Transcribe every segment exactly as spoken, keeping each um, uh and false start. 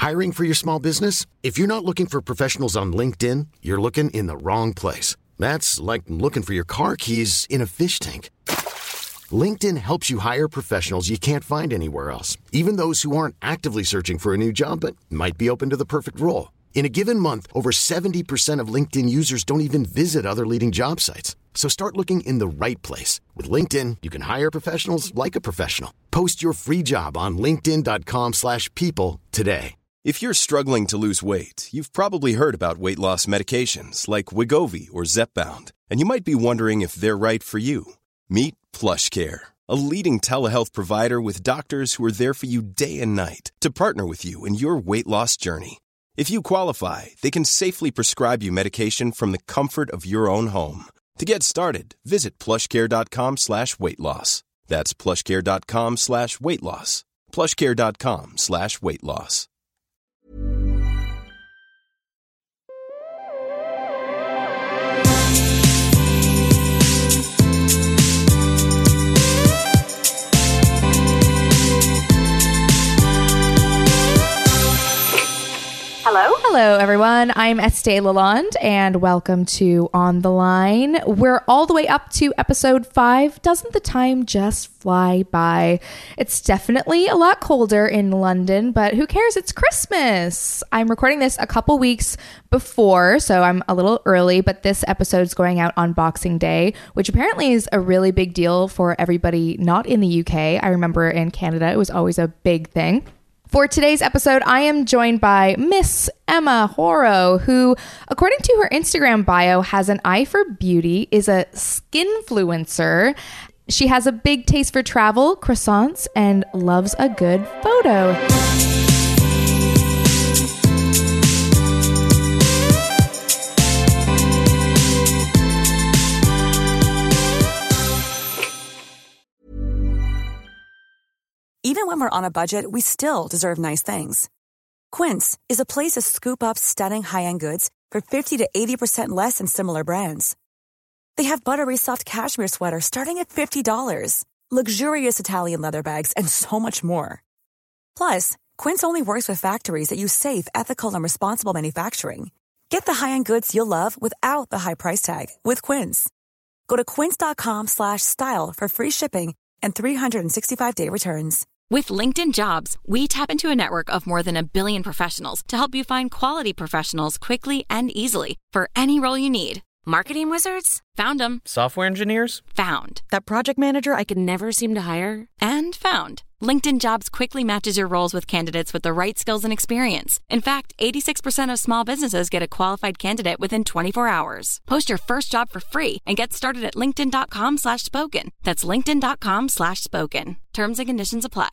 Hiring for your small business? If you're not looking for professionals on LinkedIn, you're looking in the wrong place. That's like looking for your car keys in a fish tank. LinkedIn helps you hire professionals you can't find anywhere else, even those who aren't actively searching for a new job but might be open to the perfect role. In a given month, over seventy percent of LinkedIn users don't even visit other leading job sites. So start looking in the right place. With LinkedIn, you can hire professionals like a professional. Post your free job on linkedin.com slash people today. If you're struggling to lose weight, you've probably heard about weight loss medications like Wegovy or Zepbound, and you might be wondering if they're right for you. Meet PlushCare, a leading telehealth provider with doctors who are there for you day and night to partner with you in your weight loss journey. If you qualify, they can safely prescribe you medication from the comfort of your own home. To get started, visit plushcare.com slash weight loss. That's plushcare.com slash weight loss. plushcare.com slash weight loss. Hello. Hello, everyone. I'm Estee Lalonde, and welcome to On the Line. We're all the way up to episode five. Doesn't the time just fly by? It's definitely a lot colder in London, but who cares? It's Christmas. I'm recording this a couple weeks before, so I'm a little early, but this episode's going out on Boxing Day, which apparently is a really big deal for everybody not in the U K. I remember in Canada, it was always a big thing. For today's episode, I am joined by Miss Emma Horo, who, according to her Instagram bio, has an eye for beauty, is a skinfluencer. She has a big taste for travel, croissants, and loves a good photo. Even when we're on a budget, we still deserve nice things. Quince is a place to scoop up stunning high-end goods for fifty to eighty percent less than similar brands. They have buttery soft cashmere sweaters starting at fifty dollars, luxurious Italian leather bags, and so much more. Plus, Quince only works with factories that use safe, ethical, and responsible manufacturing. Get the high-end goods you'll love without the high price tag with Quince. Go to quince.com slash style for free shipping and three sixty-five day returns. With LinkedIn Jobs, we tap into a network of more than a billion professionals to help you find quality professionals quickly and easily for any role you need. Marketing wizards? Found them. Software engineers? Found. That project manager I could never seem to hire? And found. LinkedIn Jobs quickly matches your roles with candidates with the right skills and experience. In fact, eighty-six percent of small businesses get a qualified candidate within twenty-four hours. Post your first job for free and get started at linkedin.com slash spoken. That's linkedin.com slash spoken. Terms and conditions apply.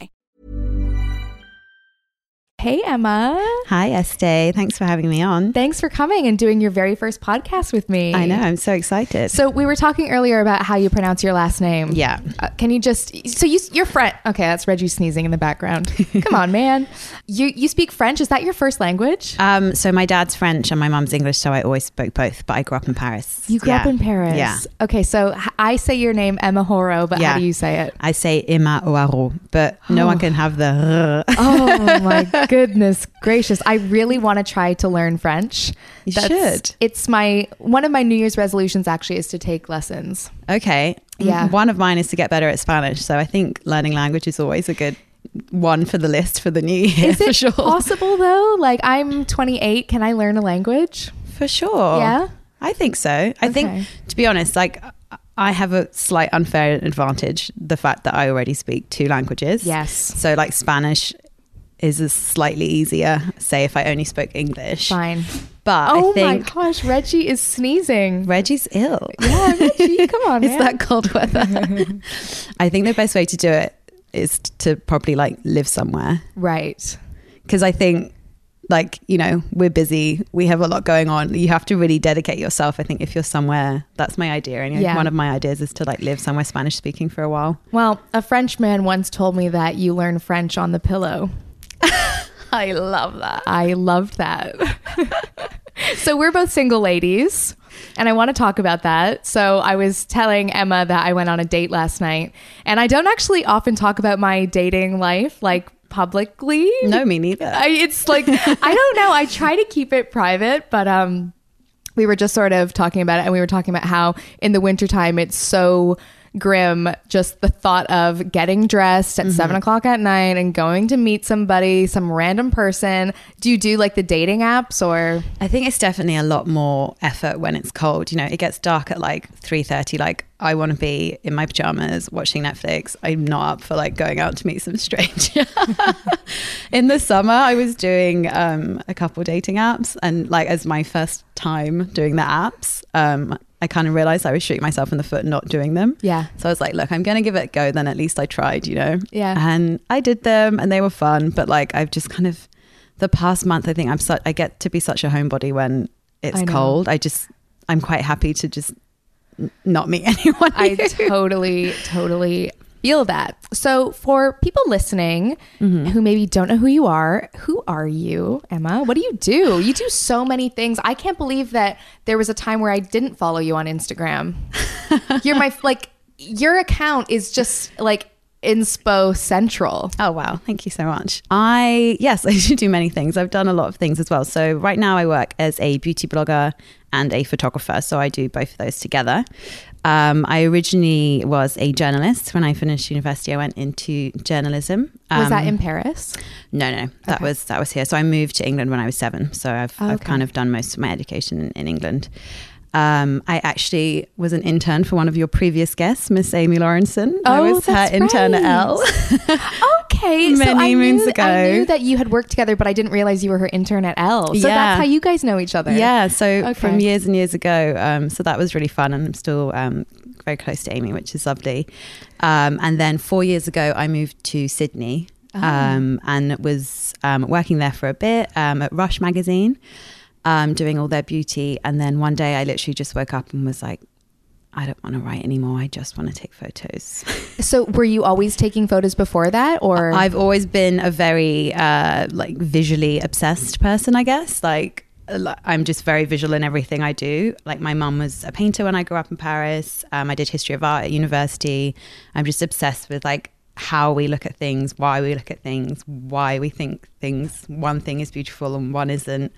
Hey, Emma. Hi, Estee. Thanks for having me on. Thanks for coming and doing your very first podcast with me. I know. I'm so excited. So we were talking earlier about how you pronounce your last name. Yeah. Uh, can you just... So you, you're French. Okay, that's Reggie sneezing in the background. Come on, man. You you speak French. Is that your first language? Um. So my dad's French and my mum's English, so I always spoke both, but I grew up in Paris. You grew yeah. up in Paris? Yeah. Okay, so I say your name, Emma Horo, but yeah. how do you say it? I say Emma Horo, but no oh. one can have the... Oh, my goodness gracious. I really want to try to learn French. You That's, should. It's my... One of my New Year's resolutions actually is to take lessons. Okay. Yeah. One of mine is to get better at Spanish, so I think learning language is always a good one for the list for the new year. Is it for sure. possible though? Like, I'm twenty-eight. Can I learn a language? For sure. Yeah? I think so. I Okay. think, to be honest, like... I have a slight unfair advantage, the fact that I already speak two languages. Yes. So like Spanish is a slightly easier, say if I only spoke English. Fine. But oh I think... my gosh, Reggie is sneezing. Reggie's ill. Yeah, Reggie, come on, It's man. that cold weather. I think the best way to do it is to probably like live somewhere. Right. Because I think like, you know, we're busy. We have a lot going on. You have to really dedicate yourself. I think if you're somewhere, that's my idea. And Yeah. one of my ideas is to like live somewhere Spanish speaking for a while. Well, a French man once told me that you learn French on the pillow. I love that. I loved that. So we're both single ladies, and I want to talk about that. So I was telling Emma that I went on a date last night, and I don't actually often talk about my dating life, like publicly. No, me neither. I, it's like, I don't know. I try to keep it private, but um, we were just sort of talking about it, and we were talking about how in the wintertime it's so grim, just the thought of getting dressed at mm-hmm. seven o'clock at night and going to meet somebody, some random person. Do you do like the dating apps, or? I think it's definitely a lot more effort when it's cold. You know, it gets dark at like three thirty. Like, I want to be in my pajamas watching Netflix. I'm not up for like going out to meet some stranger. In the summer, I was doing um, a couple dating apps, and like as my first time doing the apps, um, I kind of realized I was shooting myself in the foot not doing them. Yeah. So I was like, look, I'm going to give it a go. Then at least I tried, you know? Yeah. And I did them and they were fun. But like, I've just kind of, the past month, I think I'm such, I get to be such a homebody when it's I cold. I just, I'm quite happy to just n- not meet anyone. I totally, totally feel that. So for people listening mm-hmm. who maybe don't know who you are, who are you, Emma? What do you do? You do so many things. I can't believe that there was a time where I didn't follow you on Instagram. You're my, like, your account is just like inspo central. Oh, wow. Thank you so much. I, yes, I do do many things. I've done a lot of things as well. So right now I work as a beauty blogger and a photographer. So I do both of those together. Um, I originally was a journalist. When I finished university, I went into journalism. Um, was that in Paris? No, no, that okay. was that was here. So I moved to England when I was seven. So I've, oh, okay. I've kind of done most of my education in, in England. Um, I actually was an intern for one of your previous guests, Miss Amy Lawrenson. Oh, I was that's her intern right. at Elle. Okay, many so I moons knew, ago. I knew that you had worked together, but I didn't realize you were her intern at Elle. So yeah. that's how you guys know each other. Yeah, so okay. from years and years ago. Um, so that was really fun, and I'm still um, very close to Amy, which is lovely. Um, and then four years ago, I moved to Sydney oh. um, and was um, working there for a bit um, at Rush magazine. Um, doing all their beauty. And then one day I literally just woke up and was like, I don't want to write anymore. I just want to take photos. So were you always taking photos before that, or? I've always been a very uh, like visually obsessed person, I guess. Like I'm just very visual in everything I do. Like my mum was a painter when I grew up in Paris. Um, I did history of art at university. I'm just obsessed with like how we look at things, why we look at things, why we think things, one thing is beautiful and one isn't.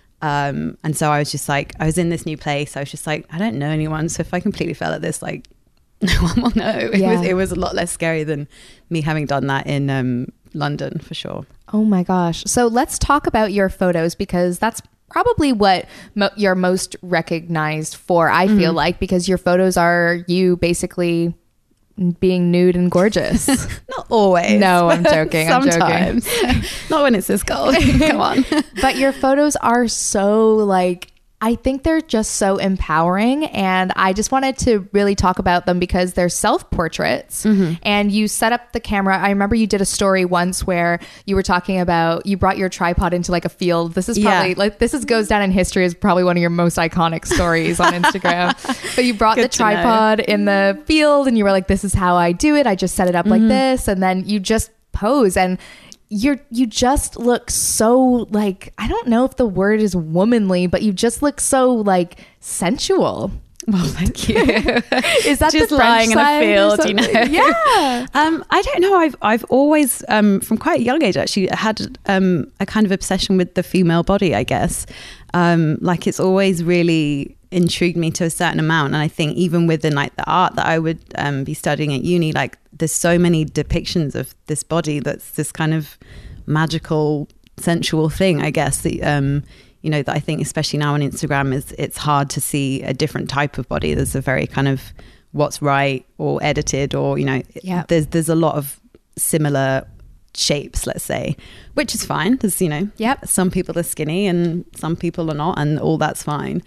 Um, and so I was just like, I was in this new place. I was just like, I don't know anyone. So if I completely fell at this, like, no one will know. It yeah. was it was a lot less scary than me having done that in um, London, for sure. Oh my gosh. So let's talk about your photos, because that's probably what mo- you're most recognized for, I feel mm-hmm. like, because your photos are you basically being nude and gorgeous. Not always. No, I'm joking. Sometimes. I'm joking. Not when it's this cold. Come on. But your photos are so like, I think they're just so empowering, and I just wanted to really talk about them because they're self-portraits mm-hmm. and you set up the camera. I remember you did a story once where you were talking about, you brought your tripod into like a field. This is probably yeah. like, this is goes down in history as probably one of your most iconic stories on Instagram. But you brought the tripod know. in the field and you were like, this is how I do it. I just set it up mm-hmm. like this. And then you just pose, and you're you just look so like, I don't know if the word is womanly, but you just look so like sensual. Well, thank you. Is that just the lying in a field, you know? Yeah. um, I don't know. I've I've always um, from quite a young age actually had um, a kind of obsession with the female body, I guess. Um, like it's always really intrigued me to a certain amount, and I think even within like the art that I would um, be studying at uni, like there's so many depictions of this body that's this kind of magical, sensual thing, I guess, that um, you know, that I think especially now on Instagram is it's hard to see a different type of body. There's a very kind of what's right or edited, or you know, yeah. there's there's a lot of similar shapes, let's say, which is fine. There's, you know, yep. some people are skinny and some people are not, and all that's fine.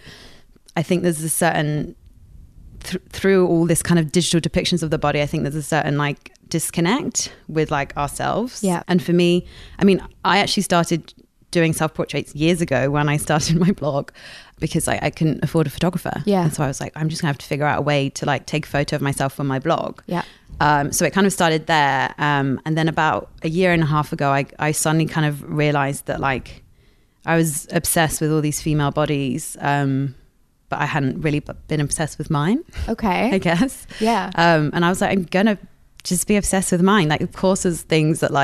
I think there's a certain th- through all this kind of digital depictions of the body, I think there's a certain like disconnect with like ourselves. Yeah. And for me, I mean, I actually started doing self-portraits years ago when I started my blog because I, I couldn't afford a photographer. Yeah. And so I was like, I'm just gonna have to figure out a way to like take a photo of myself for my blog. Yeah. Um, so it kind of started there. Um, and then about a year and a half ago, I, I suddenly kind of realized that like I was obsessed with all these female bodies, um, but I hadn't really been obsessed with mine. Okay. I guess. Yeah. Um, and I was like, I'm going to just be obsessed with mine. Like, of course, there's things that like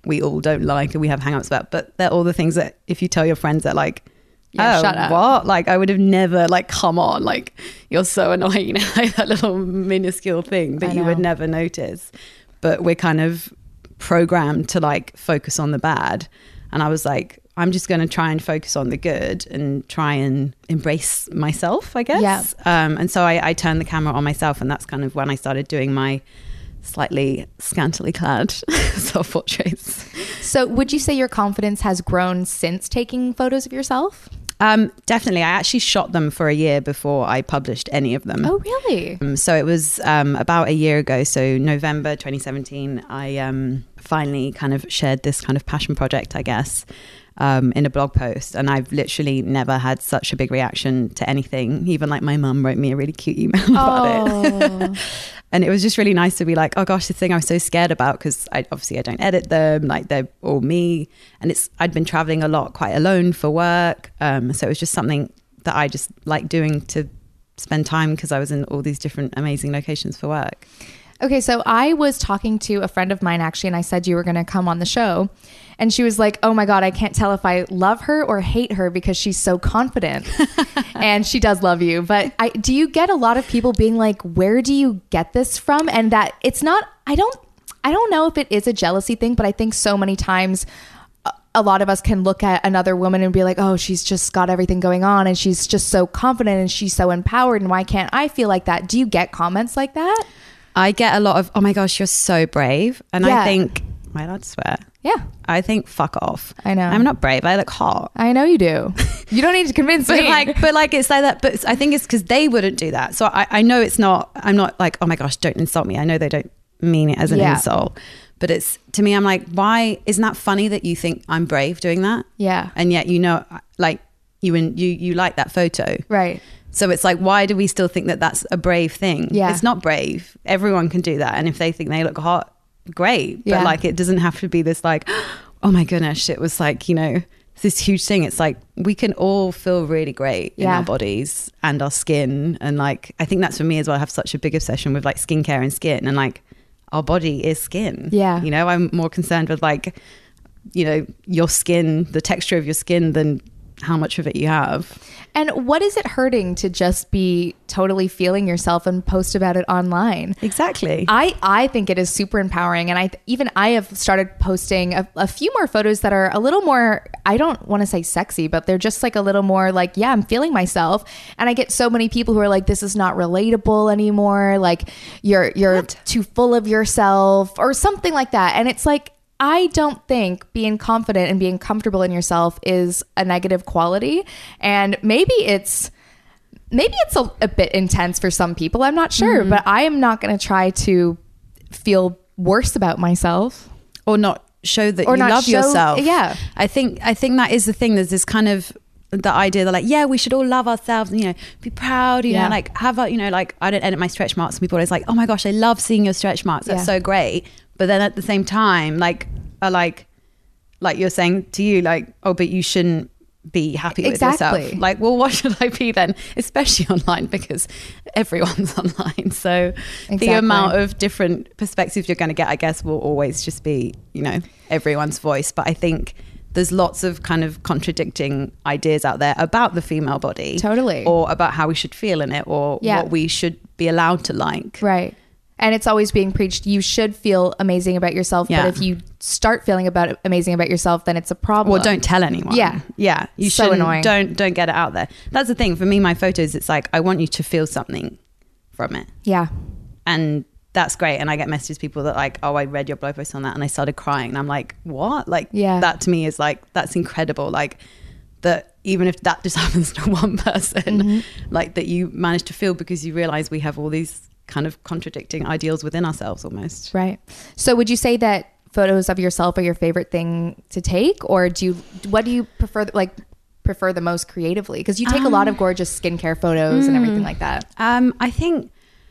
we all don't like and we have hang-ups about, but they're all the things that if you tell your friends, they're like, Yeah, oh, shut up. What? Like, I would have never, like, come on, like, you're so annoying, you know, like that little minuscule thing that you would never notice. But we're kind of programmed to, like, focus on the bad. And I was like, I'm just going to try and focus on the good and try and embrace myself, I guess. Yeah. Um, and so I, I turned the camera on myself, and that's kind of when I started doing my slightly scantily clad self-portraits. So would you say your confidence has grown since taking photos of yourself? Um, definitely. I actually shot them for a year before I published any of them. Oh, really? Um, so it was um, about a year ago. So November twenty seventeen, I um, finally kind of shared this kind of passion project, I guess, um, in a blog post. And I've literally never had such a big reaction to anything. Even like my mum wrote me a really cute email about Oh. it. And it was just really nice to be like, oh gosh, the thing I was so scared about, because I obviously I don't edit them, like they're all me. And it's I'd been traveling a lot quite alone for work. Um, so it was just something that I just like doing to spend time, because I was in all these different amazing locations for work. Okay, so I was talking to a friend of mine actually, and I said you were going to come on the show. And she was like, oh my God, I can't tell if I love her or hate her because she's so confident. And she does love you. But I, do you get a lot of people being like, where do you get this from? And that it's not, I don't, I don't know if it is a jealousy thing, but I think so many times a, a lot of us can look at another woman and be like, oh, she's just got everything going on and she's just so confident and she's so empowered. And why can't I feel like that? Do you get comments like that? I get a lot of, oh my gosh, you're so brave. And Yeah. I think, am I allowed to swear? Yeah. I think fuck off. I know. I'm not brave. I look hot. I know you do. You don't need to convince But me. like, but like it's like that. But I think it's because they wouldn't do that. So I, I know it's not. I'm not like, oh my gosh, don't insult me. I know they don't mean it as an Yeah. insult. But it's to me, I'm like, why isn't that funny that you think I'm brave doing that? Yeah. And yet you know, like you and you you like that photo, Right. So it's like, why do we still think that that's a brave thing? Yeah. It's not brave. Everyone can do that. And if they think they look hot, great. Yeah. But like, it doesn't have to be this like, oh my goodness, it was like, you know, this huge thing. It's like, we can all feel really great in Yeah. our bodies and our skin. And like, I think that's for me as well. I have such a big obsession with like skincare and skin, and like our body is skin. Yeah. You know, I'm more concerned with like, you know, your skin, the texture of your skin than how much of it you have. And what is it hurting to just be totally feeling yourself and post about it online? Exactly. I, I think it is super empowering. And I even I have started posting a, a few more photos that are a little more, I don't want to say sexy, but they're just like a little more like, yeah, I'm feeling myself. And I get so many people who are like, this is not relatable anymore. Like you're, you're too full of yourself or something like that. And it's like, I don't think being confident and being comfortable in yourself is a negative quality. And maybe it's maybe it's a, a bit intense for some people. I'm not sure, mm-hmm. but I am not going to try to feel worse about myself or not show that or you not love show, yourself. Yeah. I think I think that is the thing. There's this kind of the idea that like, yeah, we should all love ourselves and, you know, be proud, you yeah. know, like have a, you know, like I don't edit my stretch marks and people are always like, oh my gosh, I love seeing your stretch marks. That's yeah. so great. But then at the same time, like, are like, like you're saying to you, like, oh, but you shouldn't be happy exactly. with yourself. Like, well, what should I be then? Especially online, because everyone's online. So exactly. the amount of different perspectives you're going to get, I guess, will always just be, you know, everyone's voice. But I think there's lots of kind of contradicting ideas out there about the female body. Totally. Or about how we should feel in it, or yeah. what we should be allowed to like. Right. And it's always being preached, you should feel amazing about yourself. Yeah. But if you start feeling about amazing about yourself, then it's a problem. Well, don't tell anyone. Yeah. Yeah. You so annoying. Don't, don't get it out there. That's the thing. For me, my photos, it's like, I want you to feel something from it. Yeah. And that's great. And I get messages, people that like, oh, I read your blog post on that and I started crying. And I'm like, what? Like, yeah. that to me is like, that's incredible. Like, that even if that just happens to one person, mm-hmm. like that you manage to feel because you realize we have all these kind of contradicting ideals within ourselves almost. Right. So would you say that photos of yourself are your favorite thing to take, or do you, what do you prefer, like prefer the most creatively? Because you take um, a lot of gorgeous skincare photos mm, and everything like that. Um, I think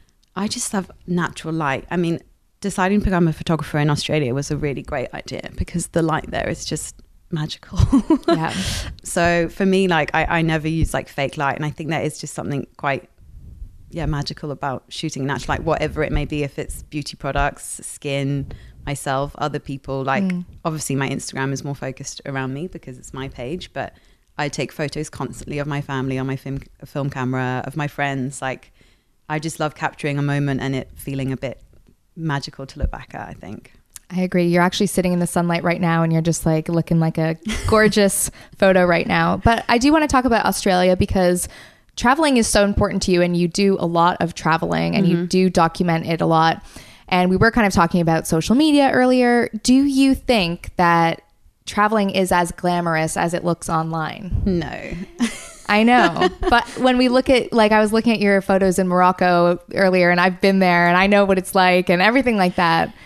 I just love natural light. I mean, deciding to become a photographer in Australia was a really great idea because the light there is just magical. Yeah. So for me, like I, I never use like fake light, and I think that is just something quite yeah magical about shooting natural, like whatever it may be, if it's beauty products, skin, myself, other people. Like Mm. obviously my Instagram is more focused around me because it's my page, but I take photos constantly of my family on my film film camera, of my friends. Like I just love capturing a moment and it feeling a bit magical to look back at, I think. I agree. You're actually sitting in the sunlight right now and you're just like looking like a gorgeous photo right now. But I do want to talk about Australia because traveling is so important to you and you do a lot of traveling and mm-hmm. you do document it a lot. And we were kind of talking about social media earlier. Do you think that traveling is as glamorous as it looks online? No. I know. But when we look at, like, I was looking at your photos in Morocco earlier and I've been there and I know what it's like and everything like that.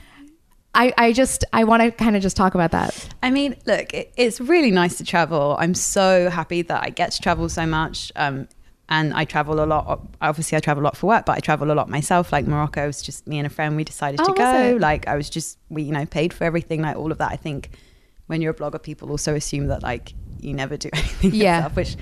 I, I just, I want to kind of just talk about that. I mean, look, it, it's really nice to travel. I'm so happy that I get to travel so much. Um, and I travel a lot. Obviously, I travel a lot for work, but I travel a lot myself. Like Morocco was just me and a friend. We decided oh, to go. Like I was just, we, you know, paid for everything, like all of that. I think when you're a blogger, people also assume that like you never do anything yeah. yourself, which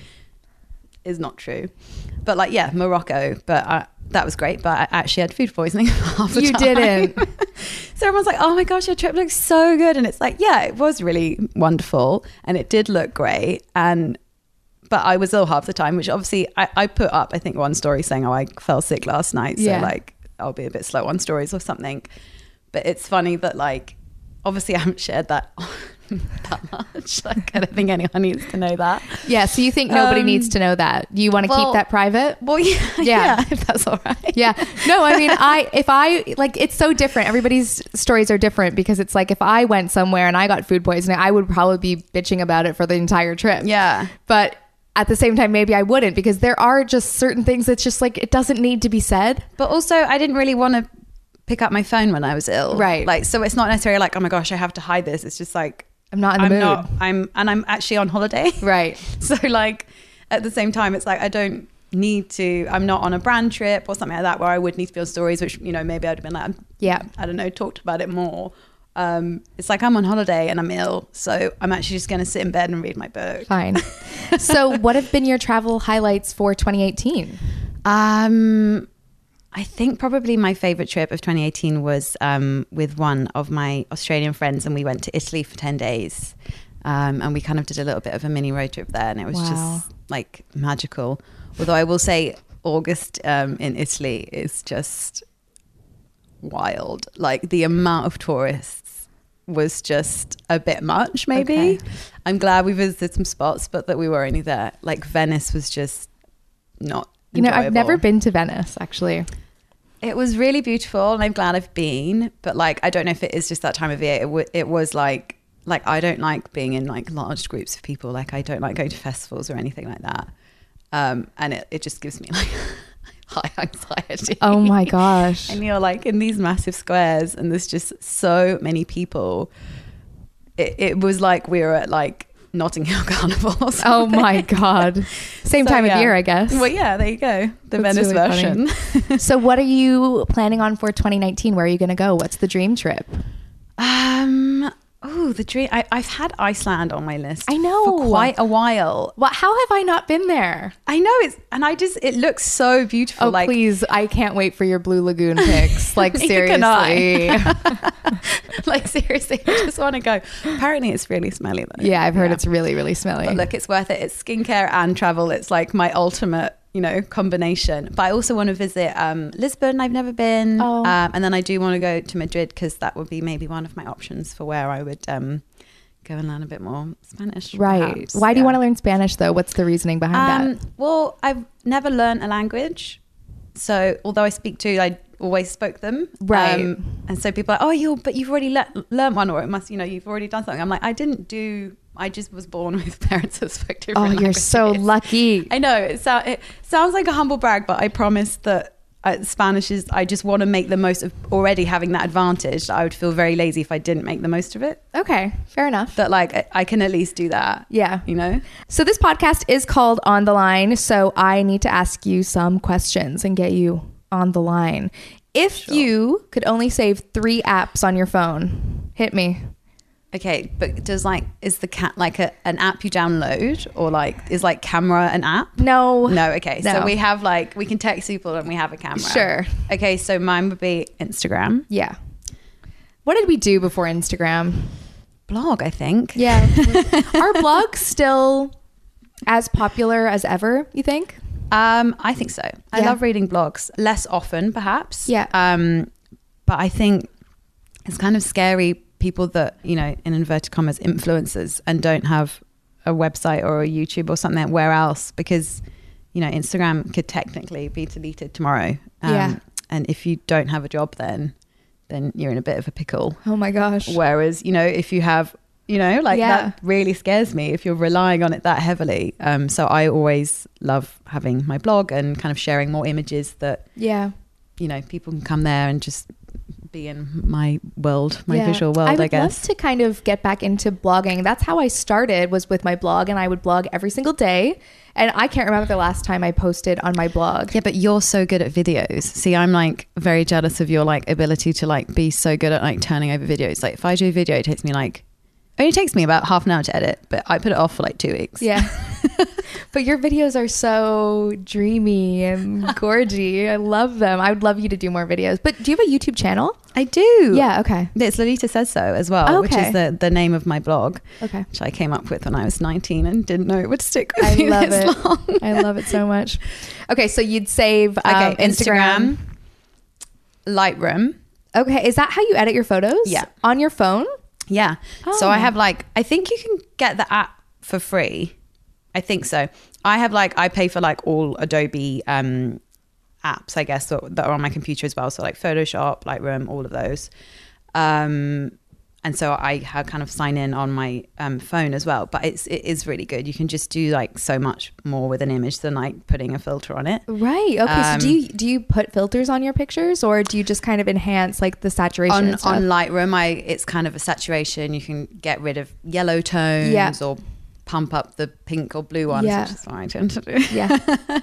is not true. But like, yeah, Morocco. But I, that was great. But I actually had food poisoning half the you time. You didn't. So everyone's like, oh my gosh, your trip looks so good. And it's like, yeah, it was really wonderful. And it did look great. And, but I was ill half the time, which obviously I, I put up, I think one story saying, oh, I fell sick last night. So yeah. like, I'll be a bit slow on stories or something. But it's funny that like, obviously I haven't shared that that much. Like, I don't think anyone needs to know that. Yeah. So you think nobody um, needs to know that? You want to well, keep that private? Well, yeah, yeah. yeah, if that's all right. Yeah. No, I mean, I, if I, like, it's so different. Everybody's stories are different because it's like, if I went somewhere and I got food poisoning, I would probably be bitching about it for the entire trip. Yeah. But at the same time, maybe I wouldn't because there are just certain things that's just like, it doesn't need to be said. But also I didn't really want to pick up my phone when I was ill. Right. Like, so it's not necessarily like, oh my gosh, I have to hide this. It's just like, I'm not in the I'm mood. Not, I'm, and I'm actually on holiday. Right. So like at the same time, it's like, I don't need to, I'm not on a brand trip or something like that where I would need to be on stories, which, you know, maybe I'd have been like, yeah, I don't know, talked about it more. Um, it's like I'm on holiday and I'm ill. So I'm actually just going to sit in bed and read my book. Fine. So what have been your travel highlights for twenty eighteen? Um, I think probably my favorite trip of twenty eighteen was um, with one of my Australian friends, and we went to Italy for ten days. Um, and we kind of did a little bit of a mini road trip there, and it was wow. just like magical. Although I will say August um, in Italy is just wild. Like the amount of tourists was just a bit much, maybe. Okay. I'm glad we visited some spots, but that we were only there. Like Venice was just not You know, enjoyable. I've never been to Venice, actually. It was really beautiful and I'm glad I've been, but like I don't know if it is just that time of year. It, w- it was like like I don't like being in like large groups of people. Like I don't like going to festivals or anything like that. Um, and it, it just gives me like high anxiety. Oh my gosh. And you're like in these massive squares and there's just so many people. It, it was like we were at like Notting Hill Carnival or something. Oh my God. Same so, time yeah. of year, I guess. Well, yeah, there you go. The That's Venice really version. So what are you planning on for twenty nineteen? Where are you going to go? What's the dream trip? Um, oh, the dream. I, I've had Iceland on my list. I know. For quite a while. Well, how have I not been there? I know. It's, and I just, it looks so beautiful. Oh, like, please. I can't wait for your Blue Lagoon pics. Like, seriously. Like, seriously, I just want to go. Apparently, it's really smelly, though. Yeah, I've heard yeah. it's really, really smelly. But look, it's worth it. It's skincare and travel. It's like my ultimate, you know, combination. But I also want to visit um, Lisbon. I've never been. Oh. Um, and then I do want to go to Madrid because that would be maybe one of my options for where I would um, go and learn a bit more Spanish. Right. Perhaps. Why yeah. do you want to learn Spanish, though? What's the reasoning behind um, that? Well, I've never learned a language. So although I speak two, I always spoke them. Right. Um, and so people are like, oh, you but you've already le- learned one, or it must, you know, you've already done something. I'm like, I didn't do, I just was born with parents that spoke different Oh, languages. you're so lucky. I know. It, so, it sounds like a humble brag, but I promise that uh, Spanish is, I just want to make the most of already having that advantage. I would feel very lazy if I didn't make the most of it. Okay, fair enough. That like, I, I can at least do that. Yeah. You know? So this podcast is called On the Line. So I need to ask you some questions and get you on the line. If sure. you could only save three apps on your phone, hit me. Okay, but does like, is the cat like a, an app you download, or like, is like camera an app? No. No, okay. No. So we have like, we can text people and we have a camera. Sure. Okay, so mine would be Instagram. Yeah. What did we do before Instagram? Blog, I think. Yeah. Are blogs still as popular as ever, you think? Um, I think so. I Yeah. love reading blogs. Less often, perhaps. Yeah. Um, but I think it's kind of scary, people that, you know, in inverted commas, influencers and don't have a website or a YouTube or something, where else? Because, you know, Instagram could technically be deleted tomorrow. Um, Yeah. And if you don't have a job then, then you're in a bit of a pickle. Oh my gosh. Whereas, you know, if you have, you know, like Yeah. that really scares me if you're relying on it that heavily. Um, so I always love having my blog and kind of sharing more images that, Yeah. you know, people can come there and just be in my world, my Yeah. visual world, I I, would guess. love to kind of get back into blogging. That's how I started, was with my blog, and I would blog every single day. And I can't remember the last time I posted on my blog. Yeah, but you're so good at videos. See, I'm like very jealous of your like ability to like be so good at like turning over videos. Like if I do a video, it takes me like, it only takes me about half an hour to edit, but I put it off for like two weeks. Yeah. But your videos are so dreamy and gorgy. I love them. I would love you to do more videos. But do you have a YouTube channel? I do. Yeah, okay. It's Lolita Says So as well, Oh, which okay. is the, the name of my blog, Okay. which I came up with when I was nineteen and didn't know it would stick with I me love this it. long. I love it so much. Okay, so you'd save um, Okay, Instagram. Instagram, Lightroom. Okay, is that how you edit your photos? Yeah. On your phone? Yeah. So Oh. I have like, I think you can get the app for free. I think so. I have like, I pay for like all Adobe um, apps, I guess, that, that are on my computer as well. So like Photoshop, Lightroom, all of those. Um, and so I have kind of sign in on my um, phone as well. But it's, it is really good. You can just do like so much more with an image than like putting a filter on it. Right. Okay. Um, so do you do you put filters on your pictures, or do you just kind of enhance like the saturation on and stuff? on Lightroom, I it's kind of a saturation. You can get rid of yellow tones Yeah. or pump up the pink or blue ones, Yeah. which is what I tend to do. Yeah.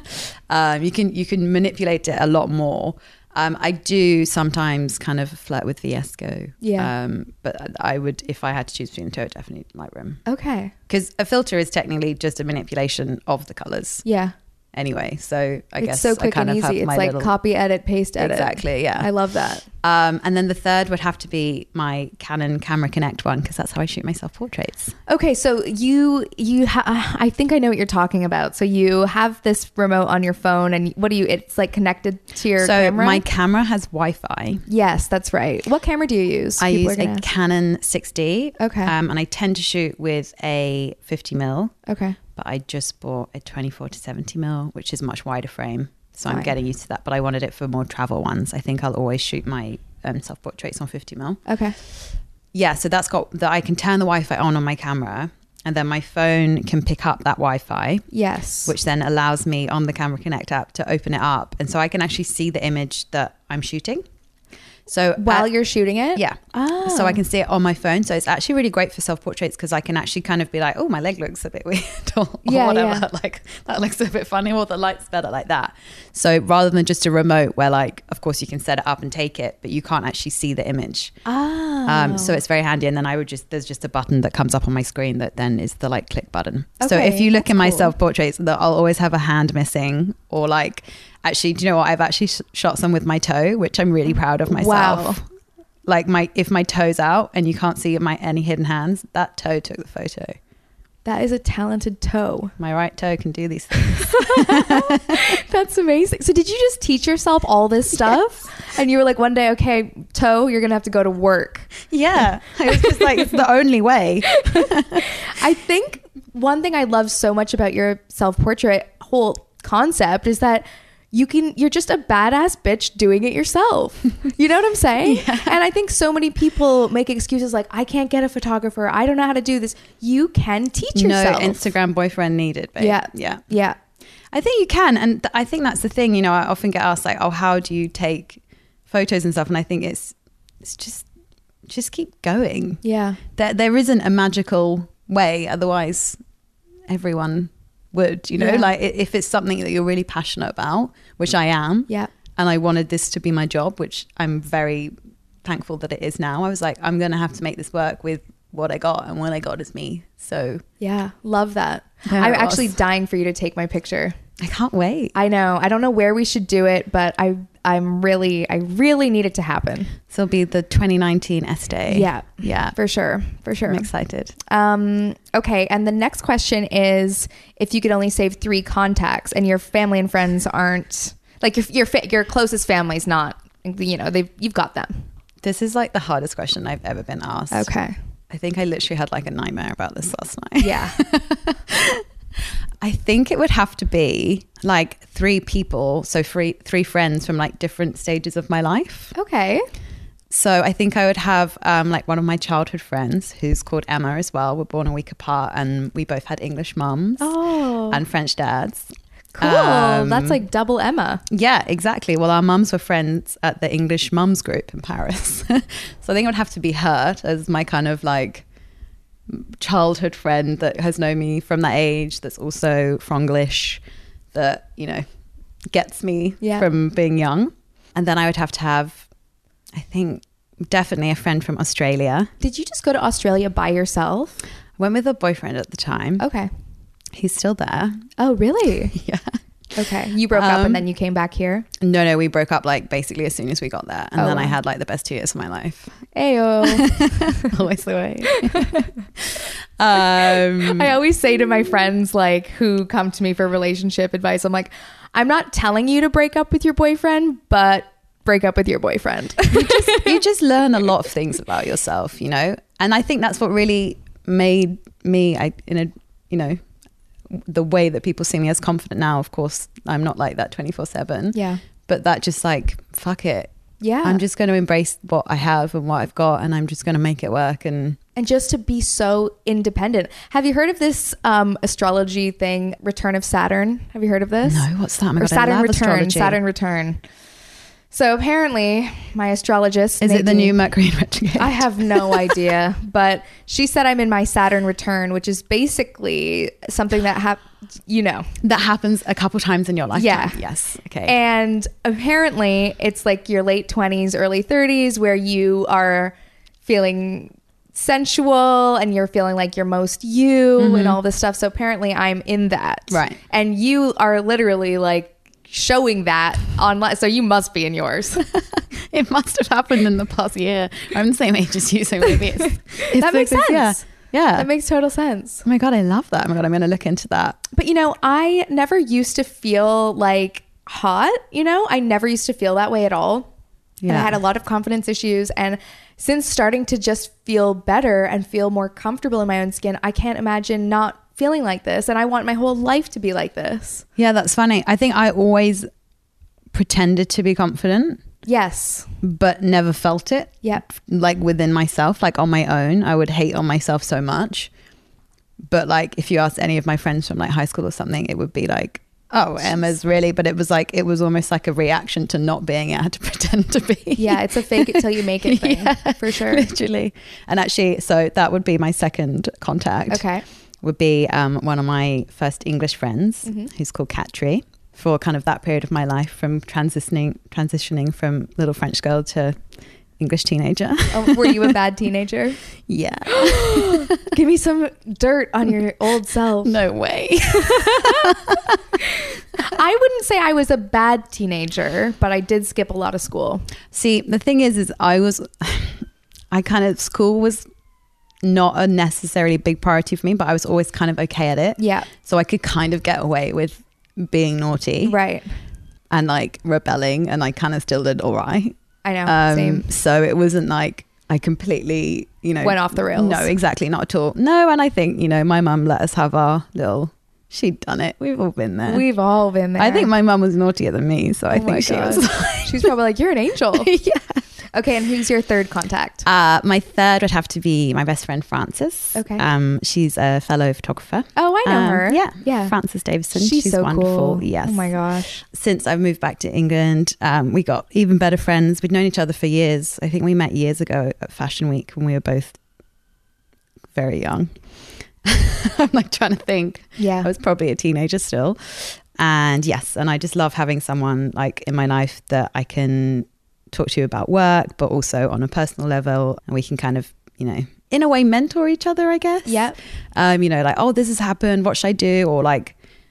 um, you can you can manipulate it a lot more. Um, I do sometimes kind of flirt with V S Code. Yeah. Um, but I would, if I had to choose between the two, I'd definitely Lightroom. Okay. Because a filter is technically just a manipulation of the colors Yeah. anyway. So I it's guess so I quick kind and of have easy. It's my like little- copy, edit, paste, edit. Exactly, yeah. I love that. Um, and then the third would have to be my Canon Camera Connect one, because that's how I shoot my self-portraits. Okay, so you you ha- I think I know what you're talking about. So you have this remote on your phone, and what do you? It's like connected to your So camera. my camera has Wi-Fi. Yes, that's right. What camera do you use? I People use are a gonna ask. Canon six D. Okay. Um, and I tend to shoot with a fifty mil, Okay. but I just bought a twenty-four to seventy mil, which is a much wider frame. So I'm Fine. getting used to that, but I wanted it for more travel ones. I think I'll always shoot my um, self-portraits on fifty mil. Okay. Yeah, so that's got that. I can turn the Wi-Fi on on my camera, and then my phone can pick up that Wi-Fi, Yes. which then allows me on the Camera Connect app to open it up, and so I can actually see the image that I'm shooting. So while at- you're shooting it? yeah, Oh. so I can see it on my phone. So it's actually really great for self-portraits, because I can actually kind of be like, oh, my leg looks a bit weird, or, or Yeah, whatever. yeah. Like that looks a bit funny, or the light's better, like that. So rather than just a remote where, like, of course you can set it up and take it, but you can't actually see the image. Oh. Um, so it's very handy. And then I would just, there's just a button that comes up on my screen that then is the like click button. So Okay, if you look that's in my cool. self-portraits, that I'll always have a hand missing, or like, actually, do you know what? I've actually sh- shot some with my toe, which I'm really proud of myself. Wow. Like my, if my toe's out and you can't see my any hidden hands, that toe took the photo. That is a talented toe. My right toe can do these things. That's amazing. So did you just teach yourself all this stuff? And you were like, one day, okay, toe, you're going to have to go to work. Yeah. I was just like, it's the only way. I think one thing I love so much about your self-portrait whole concept is that you can, you're just a badass bitch doing it yourself. You know what I'm saying? Yeah. And I think so many people make excuses like, I can't get a photographer. I don't know how to do this. You can teach yourself. No Instagram boyfriend needed, babe. Yeah. Yeah. Yeah. I think you can. And th- I think that's the thing, you know, I often get asked like, oh, how do you take photos and stuff? And I think it's, it's just, just keep going. Yeah. There, there isn't a magical way. Otherwise everyone would, you know, Yeah. like i- if it's something that you're really passionate about, which I am. Yeah. And I wanted this to be my job, which I'm very thankful that it is now. I was like, I'm going to have to make this work with what I got, and what I got is me. So Yeah. Love that. Yeah, I'm it actually was. dying for you to take my picture. I can't wait. I know. I don't know where we should do it, but I I'm really I really need it to happen. So it'll be the twenty nineteen Estee. Yeah. Yeah. For sure. For sure. I'm excited. Um, okay. And the next question is, if you could only save three contacts and your family and friends aren't, like your your, fa- your closest family's not, you know, they've you've got them. This is like the hardest question I've ever been asked. Okay. I think I literally had like a nightmare about this last night. Yeah. I think it would have to be like three people, so three three friends from like different stages of my life. Okay. So I think I would have um, like one of my childhood friends who's called Emma as well. We're born a week apart and we both had English mums Oh. and French dads. Cool. Um, That's like double Emma. Yeah, exactly. Well, our mums were friends at the English mums group in Paris. So I think it would have to be her as my kind of like childhood friend that has known me from that age, that's also Franglish, that, you know, gets me Yeah. from being young. And then I would have to have, I think, definitely a friend from Australia. Did you just go to Australia by yourself? I went with a boyfriend at the time. Okay. He's still there. Oh, really? Yeah. Okay. You broke up Um, and then you came back here? No, no, we broke up like basically as soon as we got there. And Oh, then I wow. had like the best two years of my life. Ayo. Always the way. um, I always say to my friends like who come to me for relationship advice, I'm like, I'm not telling you to break up with your boyfriend, but break up with your boyfriend. you, just, you just learn a lot of things about yourself, you know? And I think that's what really made me, I, in a, you know, the way that people see me as confident now. Of course, I'm not like that twenty-four seven. Yeah. But that just like, fuck it. Yeah. I'm just going to embrace what I have and what I've got, and I'm just going to make it work. And And just to be so independent. Have you heard of this um, astrology thing, Return of Saturn? Have you heard of this? no, what's that? Oh my Or God, I Saturn love Return. astrology. Saturn Return. So apparently, my astrologist Is it the Nadine- new Mercury in retrograde? I have no idea, but she said I'm in my Saturn return, which is basically something that hap- you know. That happens a couple times in your lifetime. Yeah. Yes. Okay. And apparently it's like your late twenties, early thirties where you are feeling sensual and you're feeling like you're most you and all this stuff. So apparently I'm in that. Right. And you are literally like showing that online. So you must be in yours. It must have happened in the past year. I'm the same age as you, so maybe it's, it's That makes because- sense. Yeah. Yeah. That makes total sense. Oh my God, I love that. Oh my God, I'm going to look into that. But you know, I never used to feel like hot, you know, I never used to feel that way at all. And I Yeah. had a lot of confidence issues. And since starting to just feel better and feel more comfortable in my own skin, I can't imagine not feeling like this. And I want my whole life to be like this. Yeah, that's funny. I think I always pretended to be confident, Yes. but never felt it. Yep. Like within myself, like on my own. I would hate on myself so much. But like if you asked any of my friends from like high school or something, it would be like, oh, Emma's really, but it was like, it was almost like a reaction to not being it. I had to pretend to be. Yeah, it's a fake it till you make it thing, Yeah, for sure. Literally. And actually, so that would be my second contact. Okay. Would be um, one of my first English friends, Mm-hmm. who's called Katri, for kind of that period of my life, from transitioning transitioning from little French girl to English teenager. Oh, were you a bad teenager? Yeah. Give me some dirt on your old self. No way. I wouldn't say I was a bad teenager, but I did skip a lot of school. See, the thing is, is I was, I kind of, school was not a necessarily big priority for me, but I was always kind of okay at it. Yeah. So I could kind of get away with being naughty. Right. And like rebelling, and I kind of still did all right. I know. Um, Same. So it wasn't like I completely, you know, Went off the rails. No, exactly. Not at all. No. And I think, you know, my mum let us have our little, she'd done it. We've all been there. We've all been there. I think my mum was naughtier than me. So I Oh my think she God. was. She's probably like, you're an angel. Yeah. Okay. And who's your third contact? Uh, my third would have to be my best friend, Frances. Okay. Um, she's a fellow photographer. Oh, I know Um, her. Yeah. Yeah. Frances Davison. She's, She's so wonderful. cool. Yes. Oh my gosh. Since I've moved back to England, um, we got even better friends. We'd known each other for years. I think we met years ago at Fashion Week when we were both very young. I'm like trying to think. Yeah. I was probably a teenager still. And yes, and I just love having someone like in my life that I can talk to about work, but also on a personal level. And we can kind of, you know, in a way mentor each other, I guess. Yep. Um, you know, like, oh, this has happened. What should I do? Or like,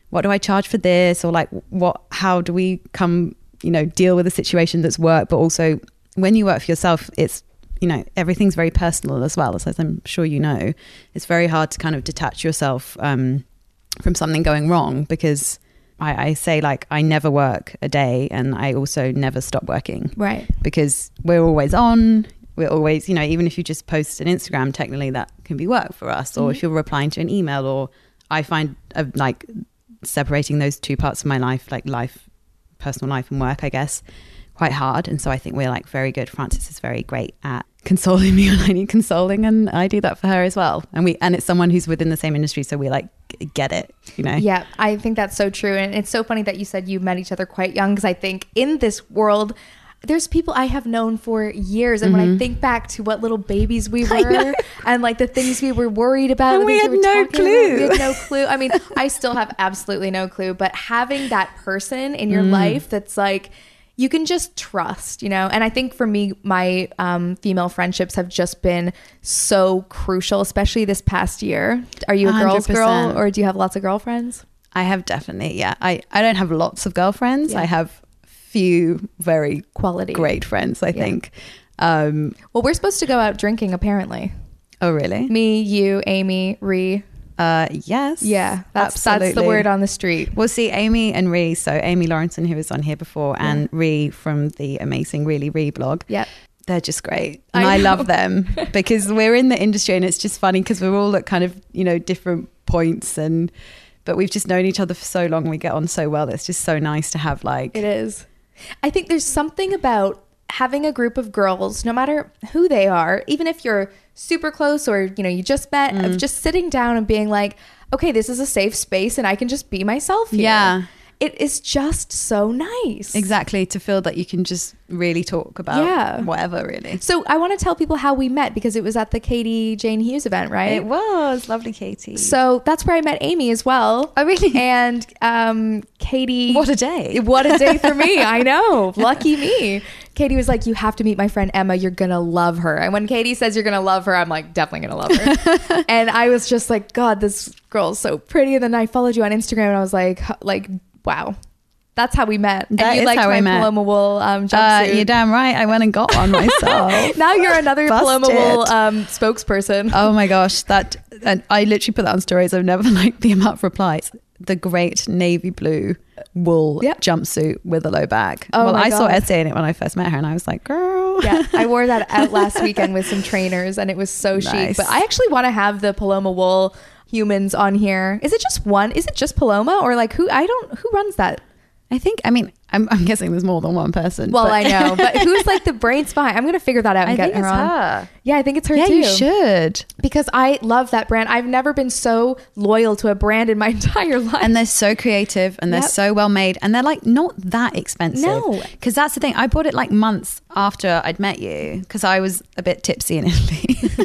what do I charge for this? Or like, what, how do we come, you know, deal with a situation that's work, but also when you work for yourself, it's, you know, everything's very personal as well. As I'm sure you know, it's very hard to kind of detach yourself um, from something going wrong, because I, I say like, I never work a day and I also never stop working. Right. Because we're always on, we're always, you know, even if you just post an Instagram, technically that can be work for us. Or mm-hmm. if you're replying to an email, or I find uh, like separating those two parts of my life, like life, personal life and work, I guess, quite hard. And so I think we're like very good. Frances is very great at consoling me when I need consoling, and I do that for her as well. And we and it's someone who's within the same industry, so we like get it, you know. Yeah, I think that's so true. And it's so funny that you said you met each other quite young, because I think in this world there's people I have known for years, and mm-hmm. when I think back to what little babies we were and like the things we were worried about, and we had we no clue about, we had no clue. I mean, I still have absolutely no clue, but having that person in your mm. life that's like you can just trust, you know. And I think for me, my um, female friendships have just been so crucial, especially this past year. Are you a girl's girl, or do you have lots of girlfriends? I have definitely, yeah. I, I don't have lots of girlfriends. Yeah. I have few very quality, great friends, I yeah. think. Um, well, we're supposed to go out drinking, apparently. Oh, really? Me, you, Amy, Ree. Uh, yes. Yeah, that's that's the word on the street. We'll see Amy and Ree. So Amy Lawrenson, who was on here before, yeah. and Ree from the amazing Really Ree blog. Yep. They're just great. And I, I love them because we're in the industry, and it's just funny because we're all at kind of, you know, different points, and but we've just known each other for so long. We get on so well. It's just so nice to have like... It is. I think there's something about having a group of girls, no matter who they are, even if you're super close or, you know, you just met, mm. of just sitting down and being like, okay, this is a safe space and I can just be myself here. Yeah. It is just so nice. Exactly. To feel that you can just really talk about yeah. whatever, really. So I want to tell people how we met, because it was at the Katie Jane Hughes event, right? It was. Lovely Katie. So that's where I met Amy as well. Oh, really? And um, Katie... What a day. What a day for me. I know. Lucky me. Katie was like, you have to meet my friend Emma. You're going to love her. And when Katie says you're going to love her, I'm like, definitely going to love her. And I was just like, God, this girl's so pretty. And then I followed you on Instagram and I was like, like, wow, that's how we met. That and you is liked how my we met. Paloma Wool um, jumpsuit. Uh, you're damn right. I went and got one myself. Now you're another Paloma Wool um, spokesperson. Oh my gosh, that and I literally put that on stories. I've never liked the amount of replies. The great navy blue wool yep. jumpsuit with a low back. Oh well, my I God. saw Essay in it when I first met her, and I was like, girl. Yeah, I wore that out last weekend with some trainers, and it was so nice. chic. But I actually want to have the Paloma Wool humans on here. Is it just one? Is it just Paloma, or like who? I don't. Who runs that? I think, I mean, I'm, I'm guessing there's more than one person. Well, but. I know, but who's like the brains behind? I'm going to figure that out and I get think her it's on. Her. Yeah, I think it's her yeah, too. You should. Because I love that brand. I've never been so loyal to a brand in my entire life. And they're so creative, and they're yep. so well made, and they're like not that expensive. No. Because that's the thing. I bought it like months after I'd met you, because I was a bit tipsy in Italy.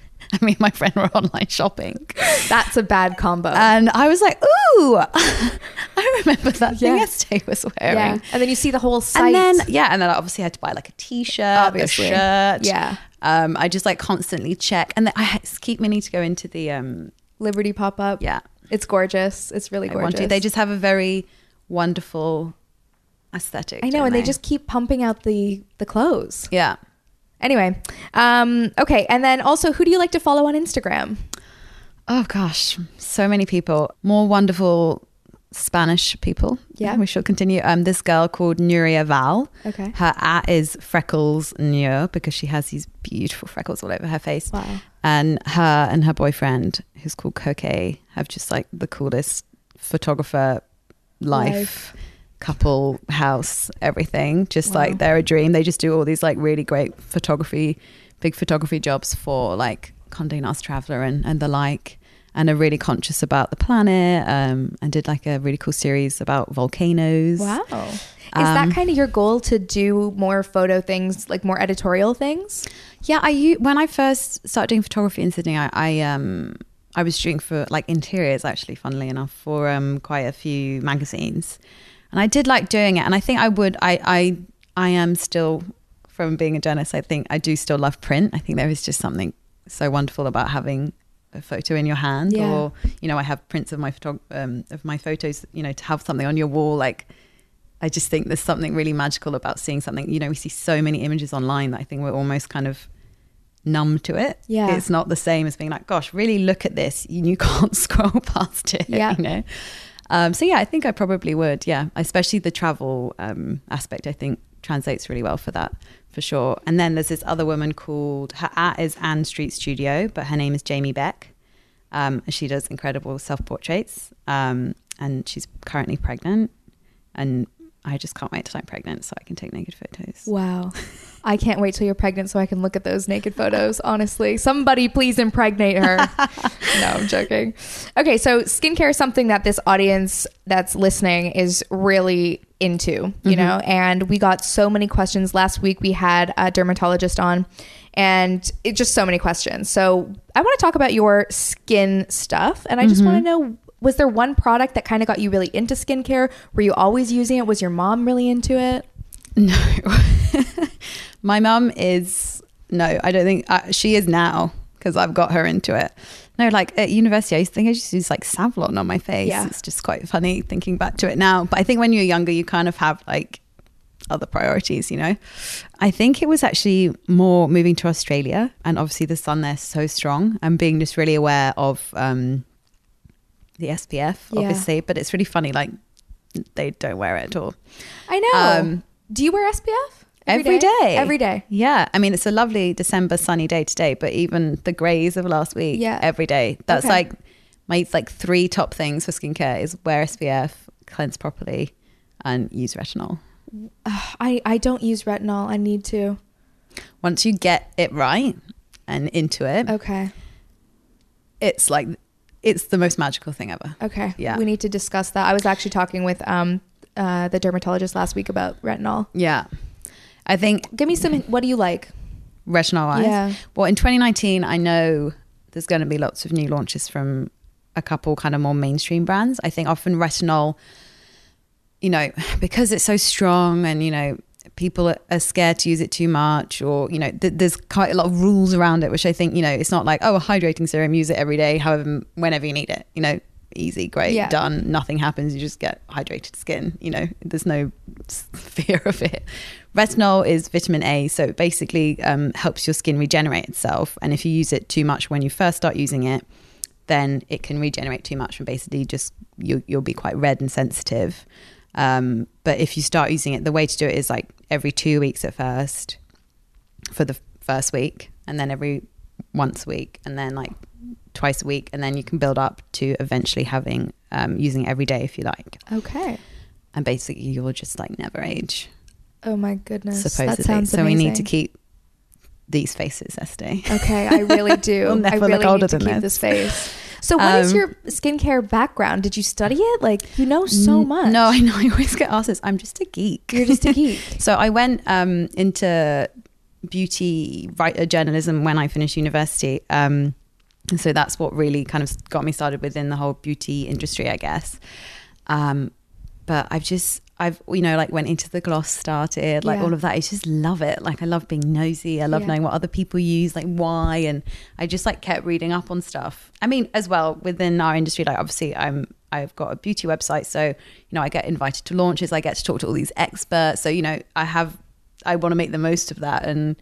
I mean, my friend were online shopping. That's a bad combo. And I was like, ooh, I remember that yeah. thing yesterday was wearing. Yeah. And then you see the whole site. And then, yeah, and then I obviously had to buy like a t-shirt, obviously. a shirt. Yeah. Um, I just like constantly check. And then I keep meaning to go into the... Um, Liberty pop-up. Yeah. It's gorgeous. It's really gorgeous. I want to. They just have a very wonderful aesthetic. I know, and they? they just keep pumping out the, the clothes. Yeah. Anyway, um, okay. And then also, who do you like to follow on Instagram? Oh gosh, so many people. More wonderful Spanish people. Yeah. We should continue. Um, this girl called Nuria Val. Okay. Her at is Freckles Nur, because she has these beautiful freckles all over her face. Wow. And her and her boyfriend, who's called Koke, have just like the coolest photographer life. life. Couple, house, everything, just wow. like they're a dream. They just do all these like really great photography, big photography jobs for like Condé Nast Traveler and, and the like, and are really conscious about the planet, um, and did like a really cool series about volcanoes. Wow. Is um, that kind of your goal, to do more photo things, like more editorial things? Yeah, I when I first started doing photography in Sydney, I, I um I was shooting for like interiors, actually, funnily enough, for um quite a few magazines. And I did like doing it. And I think I would, I, I, I am still, from being a journalist, I think I do still love print. I think there is just something so wonderful about having a photo in your hand, Yeah. or, you know, I have prints of my photo um, of my photos, you know, to have something on your wall. Like, I just think there's something really magical about seeing something. You know, we see so many images online that I think we're almost kind of numb to it. Yeah. It's not the same as being like, gosh, really look at this. You, you can't scroll past it, Yeah. you know? Um, so yeah, I think I probably would. Yeah. Especially the travel um, aspect, I think translates really well for that, for sure. And then there's this other woman called, her at is Anne Street Studio, but her name is Jamie Beck. Um, and she does incredible self-portraits. Um, and she's currently pregnant. And I just can't wait till I'm pregnant so I can take naked photos. Wow. I can't wait till you're pregnant so I can look at those naked photos, honestly. Somebody please impregnate her. No, I'm joking. Okay, so skincare is something that this audience that's listening is really into, you mm-hmm. know, and we got so many questions. Last week we had a dermatologist on, and it just so many questions. So I want to talk about your skin stuff, and I just mm-hmm. want to know, was there one product that kind of got you really into skincare? Were you always using it? Was your mom really into it? No. My mum is, no, I don't think, uh, she is now because I've got her into it. No, like at university, I used to think I just used like Savlon on my face. Yeah. It's just quite funny thinking back to it now. But I think when you're younger, you kind of have like other priorities, you know. I think it was actually more moving to Australia, and obviously the sun there's so strong, and being just really aware of um, the S P F, yeah. obviously. But it's really funny, like they don't wear it at all. I know. Um, Do you wear S P F? Every, every day? day. Every day. Yeah. I mean, it's a lovely December sunny day today, but even the grays of last week, yeah. every day. That's okay. like my like three top things for skincare is wear S P F, cleanse properly, and use retinol. I, I don't use retinol. I need to. Once you get it right and into it, okay, it's like, it's the most magical thing ever. Okay. Yeah. We need to discuss that. I was actually talking with um uh, the dermatologist last week about retinol. Yeah. I think... Give me some... What do you like? Retinol wise? Yeah. Well, in twenty nineteen, I know there's going to be lots of new launches from a couple kind of more mainstream brands. I think often retinol, you know, because it's so strong and, you know, people are scared to use it too much, or, you know, th- there's quite a lot of rules around it, which I think, you know, it's not like, oh, a hydrating serum, use it every day, however, whenever you need it, you know, easy, great, yeah. done, nothing happens, you just get hydrated skin, you know, there's no fear of it. Retinol is vitamin A, so it basically um, helps your skin regenerate itself, and if you use it too much when you first start using it, then it can regenerate too much and basically just you, you'll be quite red and sensitive. Um, but if you start using it, the way to do it is like every two weeks at first for the first week, and then every once a week, and then like twice a week, and then you can build up to eventually having um, using it every day if you like. Okay. And basically you'll just like never age. Oh my goodness. Supposedly. That sounds so amazing. we need to keep these faces, Esty. Okay, I really do. We'll never I really look older need to than keep this. this face. So what um, is your skincare background? Did you study it? Like, you know so much. No, I know. I always get asked this. I'm just a geek. You're just a geek. So I went um, into beauty writer journalism when I finished university. Um, and so that's what really kind of got me started within the whole beauty industry, I guess. Um, but I've just, I've, you know, like went into the gloss started, like yeah. all of that. I just love it. Like I love being nosy. I love yeah. knowing what other people use, like why. And I just like kept reading up on stuff. I mean, as well within our industry, like obviously I'm, I've got a beauty website. So, you know, I get invited to launches. I get to talk to all these experts. So, you know, I have, I want to make the most of that and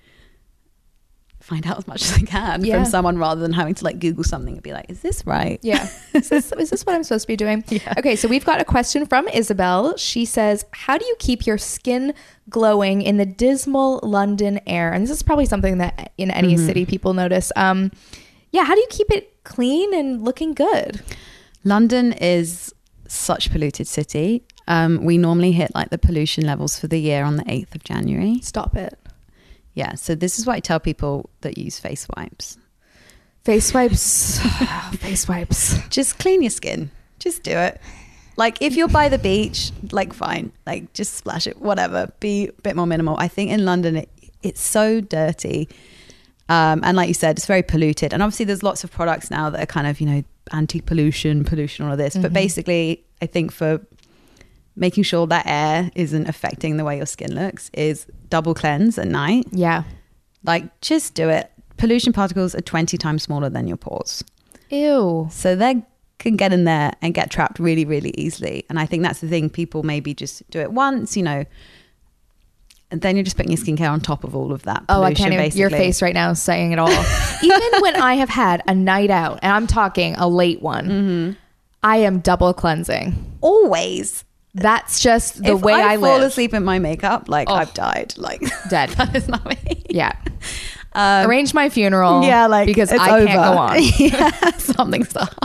find out as much as I can yeah. from someone rather than having to like Google something and be like, is this right? Yeah. Is this, is this what I'm supposed to be doing? Yeah. Okay. So we've got a question from Isabel. She says, how do you keep your skin glowing in the dismal London air? And this is probably something that in any mm-hmm. city people notice. Um, yeah. How do you keep it clean and looking good? London is such a polluted city. Um, we normally hit like the pollution levels for the year on the eighth of January. Stop it. Yeah, so this is what I tell people that use face wipes. Face wipes. Face wipes. Just clean your skin. Just do it. Like if you're by the beach, like fine. Like just splash it, whatever. Be a bit more minimal. I think in London, it, it's so dirty. Um, and like you said, it's very polluted. And obviously there's lots of products now that are kind of, you know, anti-pollution, pollution, all of this. Mm-hmm. But basically, I think for making sure that air isn't affecting the way your skin looks is double cleanse at night. Yeah. Like just do it. Pollution particles are twenty times smaller than your pores. Ew. So they can get in there and get trapped really, really easily. And I think that's the thing. People maybe just do it once, you know, and then you're just putting your skincare on top of all of that pollution, oh, I can't even, basically. your face right now is saying it all. Even when I have had a night out, and I'm talking a late one, mm-hmm. I am double cleansing. Always. That's just the if way I, I live. fall asleep in my makeup, like oh. I've died. Like dead. That is not me. Yeah. Um, Arrange my funeral. Yeah, like because it's I over. can't go on. Yeah, something's up.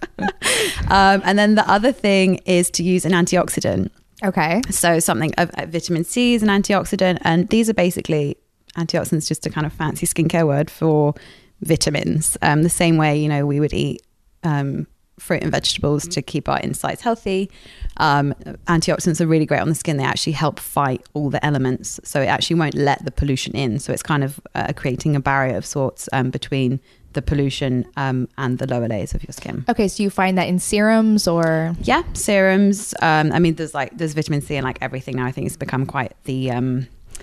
um, and then the other thing is to use an antioxidant. Okay. So something of uh, vitamin C is an antioxidant, and these are basically antioxidants, just a kind of fancy skincare word for vitamins. Um, the same way, you know, we would eat um, fruit and vegetables to keep our insides healthy. Um, antioxidants are really great on the skin. They actually help fight all the elements, so it actually won't let the pollution in. So it's kind of uh, creating a barrier of sorts um, between the pollution um, and the lower layers of your skin. Okay, so you find that in serums or? Yeah, serums. Um, I mean, there's like there's vitamin C in like everything now. I think it's become quite the um,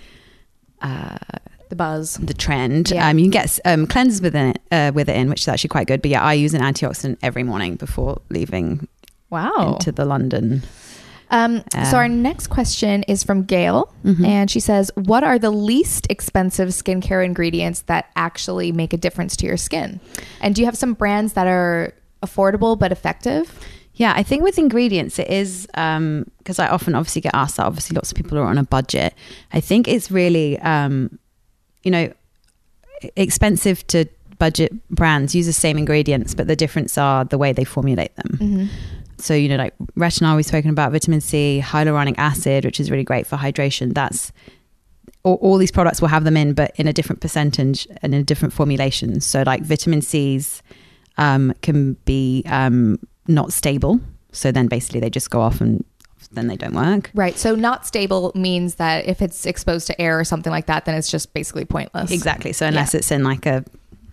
uh, the buzz, the trend. Yeah. Um, you can get um, cleansers within it, uh, with it in, which is actually quite good. But yeah, I use an antioxidant every morning before leaving. Wow. Into the London. Um, uh, so our next question is from Gail, mm-hmm. and she says, what are the least expensive skincare ingredients that actually make a difference to your skin? And do you have some brands that are affordable but effective? Yeah, I think with ingredients, it is, um, because I often obviously get asked that. Obviously, lots of people are on a budget. I think it's really, um, you know, expensive to budget brands use the same ingredients, but the difference are the way they formulate them. Mm-hmm. So, you know, like retinol, we've spoken about, vitamin C, hyaluronic acid, which is really great for hydration. That's all, all these products will have them in, but in a different percentage and in different formulations. So like vitamin C's um, can be um, not stable. So then basically they just go off and then they don't work. Right. So not stable means that if it's exposed to air or something like that, then it's just basically pointless. Exactly. So unless yeah. it's in like a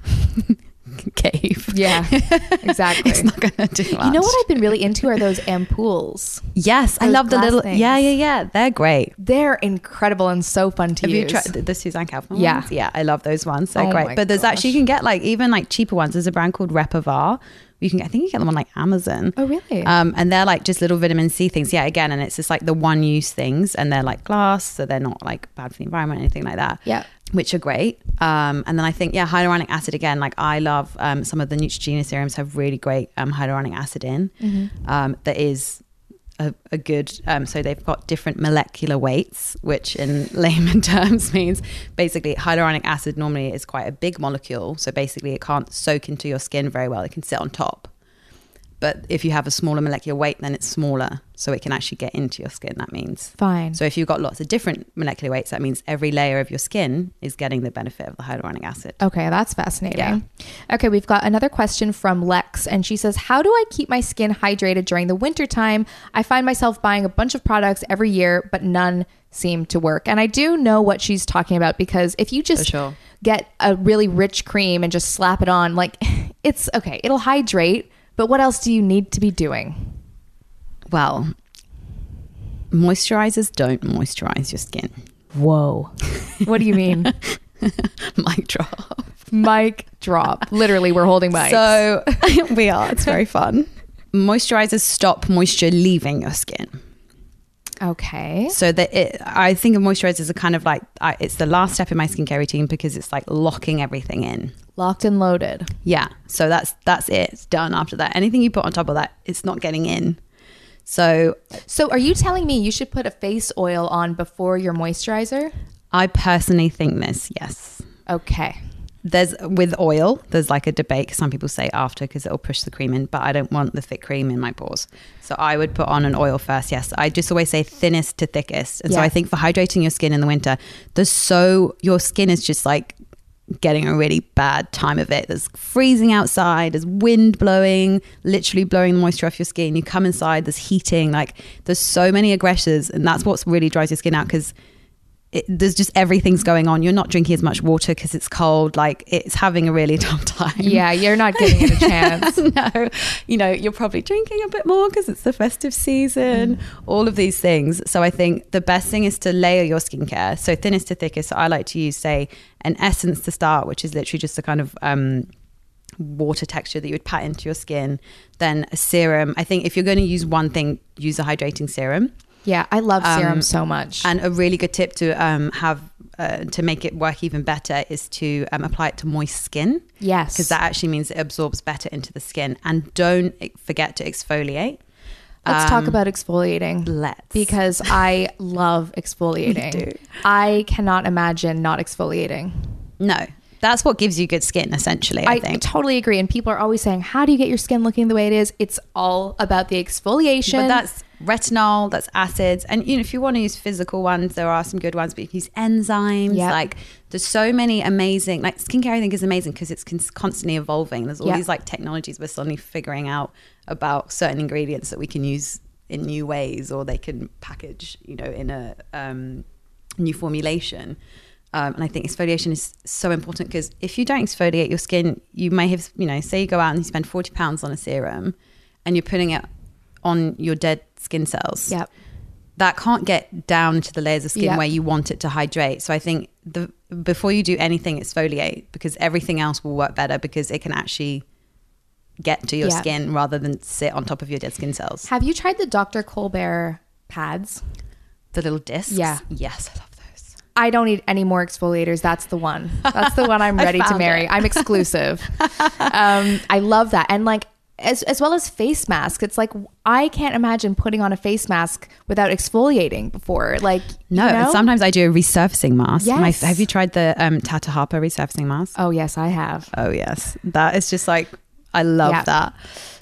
cave. Yeah, exactly. It's not going to do much. You know what I've been really into are those ampoules. Yes, those I love the little things. Yeah, yeah, yeah. They're great. They're incredible and so fun to Have use. Have you tried the Suzanne Kaufman yeah. ones? Yeah, I love those ones. They're oh great. But there's gosh. actually, you can get like even like cheaper ones. There's a brand called Repavar. You can, I think you get them on like Amazon. Oh, really? Um, and they're like just little vitamin C things. Yeah, again, and it's just like the one use things, and they're like glass, so they're not like bad for the environment or anything like that. Yeah. Which are great. Um, and then I think, yeah, hyaluronic acid again, like I love um, some of the Neutrogena serums have really great um, hyaluronic acid in. Mm-hmm. Um, that is a, a good, um, so they've got different molecular weights, which in layman terms means basically hyaluronic acid normally is quite a big molecule. So basically it can't soak into your skin very well. It can sit on top. But if you have a smaller molecular weight, then it's smaller. So it can actually get into your skin, that means. Fine. So if you've got lots of different molecular weights, that means every layer of your skin is getting the benefit of the hyaluronic acid. Okay, that's fascinating. Yeah. Okay, we've got another question from Lex. And she says, how do I keep my skin hydrated during the winter time? I find myself buying a bunch of products every year, but none seem to work. And I do know what she's talking about, because if you just sure. get a really rich cream and just slap it on, like it's okay, it'll hydrate. But what else do you need to be doing? Well, moisturizers don't moisturize your skin. Whoa. What do you mean? Mic drop. Mic drop. Literally, we're holding mics. So we are. It's very fun. Moisturizers stop moisture leaving your skin. Okay. So that it, I think of moisturizers are kind of like, I, it's the last step in my skincare routine because it's like locking everything in. Locked and loaded. Yeah. So that's that's it. It's done after that. Anything you put on top of that, it's not getting in. So So are you telling me you should put a face oil on before your moisturizer? I personally think this, yes. Okay. There's with oil, there's like a debate. Some people say after because it'll push the cream in, but I don't want the thick cream in my pores. So I would put on an oil first. Yes. I just always say thinnest to thickest. And yeah. so I think for hydrating your skin in the winter, there's so your skin is just like getting a really bad time of it. There's freezing outside, there's wind blowing, literally blowing the moisture off your skin. You come inside, there's heating, like there's so many aggressors, and that's what really dries your skin out because there's just everything's going on. You're not drinking as much water because it's cold. Like it's having a really tough time. Yeah, you're not giving it a chance. No, you know, you're probably drinking a bit more because it's the festive season, mm. all of these things. So I think the best thing is to layer your skincare. So thinnest to thickest. So I like to use, say, an essence to start, which is literally just a kind of um, water texture that you would pat into your skin. Then a serum. I think if you're going to use one thing, use a hydrating serum. Yeah, I love serum Um, so much. And a really good tip to um, have uh, to make it work even better is to um, apply it to moist skin. Yes. Because that actually means it absorbs better into the skin. And don't forget to exfoliate. Let's Um, talk about exfoliating. Let's. Because I love exfoliating. Me too. I cannot imagine not exfoliating. No. That's what gives you good skin, essentially, I, I think. totally agree. And people are always saying, how do you get your skin looking the way it is? It's all about the exfoliation. But that's retinol, that's acids. And you know, if you want to use physical ones, there are some good ones, but you can use enzymes. Yep. Like there's so many amazing, like skincare I think is amazing because it's con- constantly evolving. There's all Yep. these like technologies we're suddenly figuring out about certain ingredients that we can use in new ways, or they can package, you know, in a um, new formulation. Um, and I think exfoliation is so important because if you don't exfoliate your skin, you may have, you know, say you go out and you spend forty pounds on a serum and you're putting it on your dead skin cells. Yep. That can't get down to the layers of skin Yep. where you want it to hydrate. So I think the before you do anything, exfoliate, because everything else will work better because it can actually get to your Yep. skin rather than sit on top of your dead skin cells. Have you tried the Doctor Colbert pads? The little discs. Yeah. Yes, I love those. I don't need any more exfoliators. That's the one. That's the one I'm I ready to found marry. it. I'm exclusive. um, I love that. And like, as, as well as face masks, it's like, I can't imagine putting on a face mask without exfoliating before. Like, No, you know? and sometimes I do a resurfacing mask. My, Yes. have you tried the um, Tata Harper resurfacing mask? Oh, yes, I have. Oh yes, that is just like I love Yeah. that.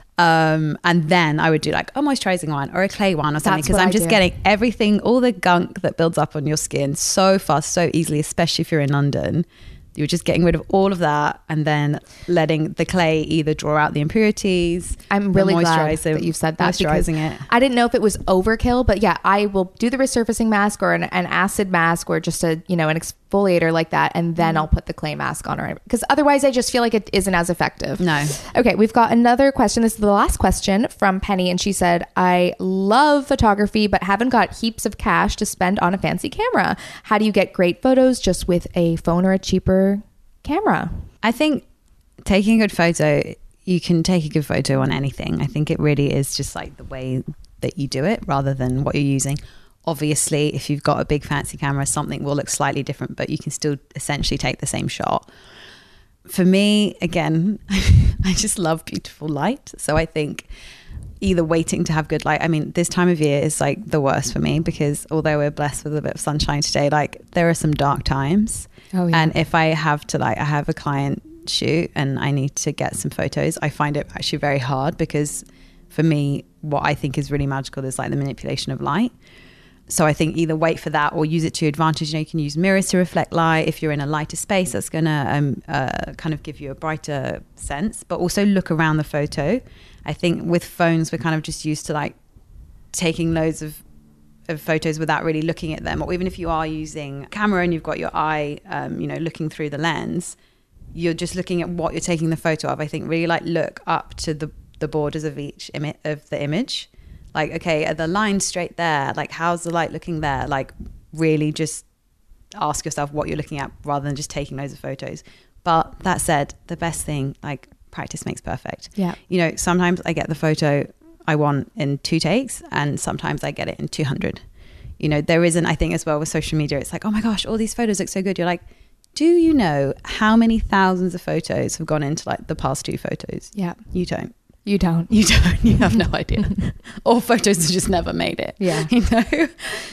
Um, and then I would do like a moisturizing one or a clay one or something That's because what I'm I just do. getting everything, all the gunk that builds up on your skin so fast, so easily, especially if you're in London. You're just getting rid of all of that and then letting the clay either draw out the impurities. I'm the really glad moisturizer- that you've said that. because Moisturizing it. I didn't know if it was overkill, but yeah, I will do the resurfacing mask or an, an acid mask or just a, you know, an exfoliator like that. And then I'll put the clay mask on her because otherwise I just feel like it isn't as effective. No. Okay. We've got another question. This is the last question from Penny. And she said, I love photography, but haven't got heaps of cash to spend on a fancy camera. How do you get great photos just with a phone or a cheaper camera? I think taking a good photo, you can take a good photo on anything. I think it really is just like the way that you do it rather than what you're using. Obviously, if you've got a big fancy camera, something will look slightly different, but you can still essentially take the same shot. For me, again, I just love beautiful light. So I think either waiting to have good light. I mean, this time of year is like the worst for me because although we're blessed with a bit of sunshine today, like there are some dark times. Oh, yeah. And if I have to like, I have a client shoot and I need to get some photos, I find it actually very hard because for me, what I think is really magical is like the manipulation of light. So I think either wait for that or use it to your advantage. You know, you can use mirrors to reflect light. If you're in a lighter space, that's going to um, uh, kind of give you a brighter sense, but also look around the photo. I think with phones, we're kind of just used to like taking loads of of photos without really looking at them. Or even if you are using a camera and you've got your eye, um, you know, looking through the lens, you're just looking at what you're taking the photo of. I think really like look up to the, the borders of each imi- of the image. Like, okay, are the lines straight there? Like, how's the light looking there? Like, really just ask yourself what you're looking at rather than just taking loads of photos. But that said, the best thing, like, practice makes perfect. Yeah. You know, sometimes I get the photo I want in two takes and sometimes I get it in two hundred. You know, there isn't, I think as well with social media, it's like, oh my gosh, all these photos look so good. You're like, do you know how many thousands of photos have gone into like the past two photos? Yeah. You don't. You don't. You don't. You have no idea. Or photos that just never made it. Yeah. You know?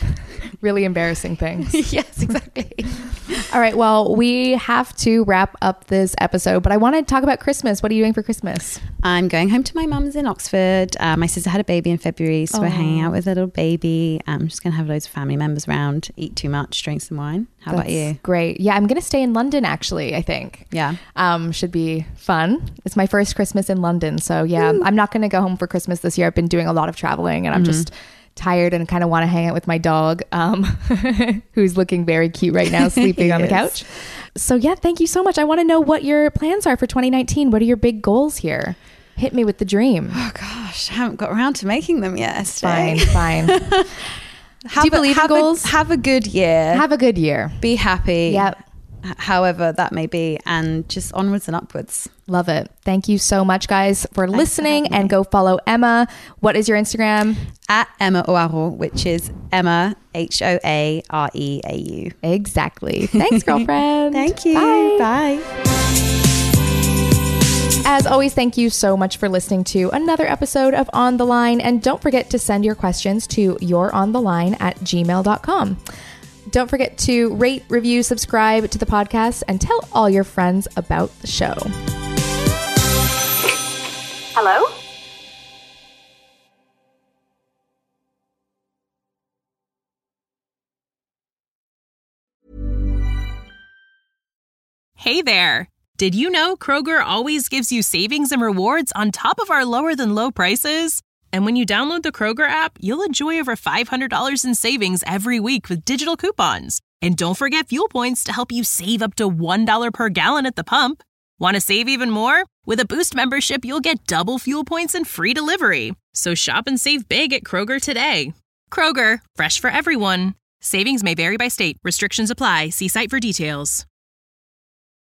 Really embarrassing things. Yes, exactly. All right. Well, we have to wrap up this episode, but I want to talk about Christmas. What are you doing for Christmas? I'm going home to my mum's in Oxford. Uh, my sister had a baby in February, so Oh. we're hanging out with a little baby. I'm just going to have loads of family members around, eat too much, drink some wine. How about That's you? Great. Yeah, I'm going to stay in London, actually, I think. Yeah. Um, should be fun. It's my first Christmas in London. So yeah, I'm not going to go home for Christmas this year. I've been doing a lot of traveling and I'm Mm-hmm. just tired and kind of want to hang out with my dog, um, who's looking very cute right now, sleeping on the is. couch. So yeah, thank you so much. I want to know what your plans are for twenty nineteen. What are your big goals here? Hit me with the dream. Oh gosh, I haven't got around to making them yet. Fine, Estee. fine. Have Do you a- believe in have a- goals? have a good year. Have a good year. Be happy. Yep. however that may be, and just onwards and upwards. Love it. Thank you so much, guys, for Thanks listening. For and go follow Emma. What is your Instagram? At Emma Hoareau, which is Emma, H O A R E A U. Exactly. Thanks, girlfriend. Thank you. Bye. Bye. As always, thank you so much for listening to another episode of On the Line. And don't forget to send your questions to yourontheline at gmail dot com. Don't forget to rate, review, subscribe to the podcast, and tell all your friends about the show. Hello? Hey there. Did you know Kroger always gives you savings and rewards on top of our lower than low prices? And when you download the Kroger app, you'll enjoy over five hundred dollars in savings every week with digital coupons. And don't forget fuel points to help you save up to one dollar per gallon at the pump. Want to save even more? With a Boost membership, you'll get double fuel points and free delivery. So shop and save big at Kroger today. Kroger, fresh for everyone. Savings may vary by state. Restrictions apply. See site for details.